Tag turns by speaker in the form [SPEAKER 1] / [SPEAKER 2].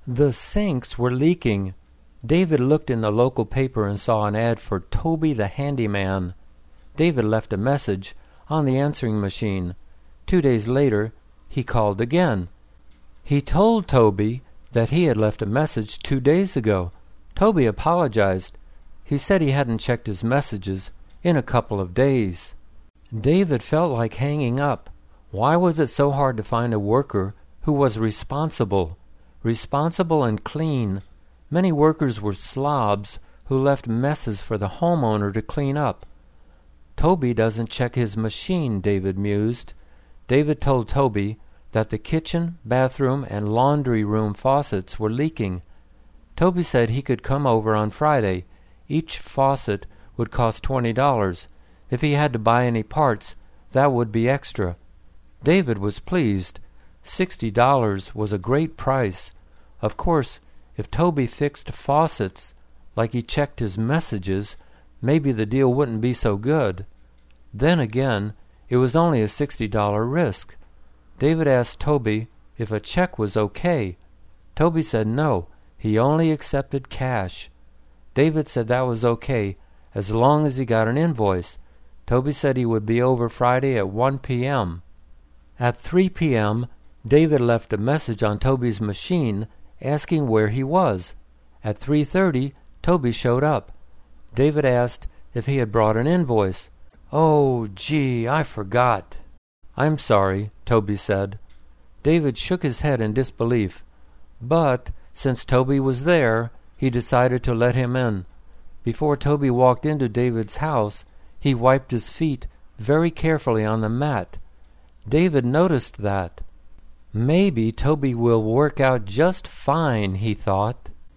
[SPEAKER 1] The sinks were leaking. David looked in the local paper and saw an ad for Toby the Handyman. David left a message on the answering machine. 2 days later, he called again. He told Toby that he had left a message 2 days ago. Toby apologized. He said he hadn't checked his messages in a couple of days. David felt like hanging up. Why was it so hard to find a worker who was responsible and clean? Many workers were slobs who left messes for the homeowner to clean up. Toby doesn't check his machine, David mused. David told Toby that the kitchen, bathroom, and laundry room faucets were leaking. Toby said he could come over on Friday. Each faucet would cost $20. If he had to buy any parts, that would be extra. David was pleased. $60 was a great price. Of course, if Toby fixed faucets like he checked his messages, maybe the deal wouldn't be so good. Then again, it was only a $60 risk. David asked Toby if a check was okay. Toby said no, he only accepted cash. David said that was okay, as long as he got an invoice. Toby said he would be over Friday at 1 p.m. At 3 p.m., David left a message on Toby's machine asking where he was. At 3:30, Toby showed up. David asked if he had brought an invoice. "Oh, gee, I forgot." "I'm sorry," Toby said. David shook his head in disbelief. But since Toby was there, he decided to let him in. Before Toby walked into David's house, he wiped his feet very carefully on the mat. David noticed that. Maybe Toby will work out just fine, he thought.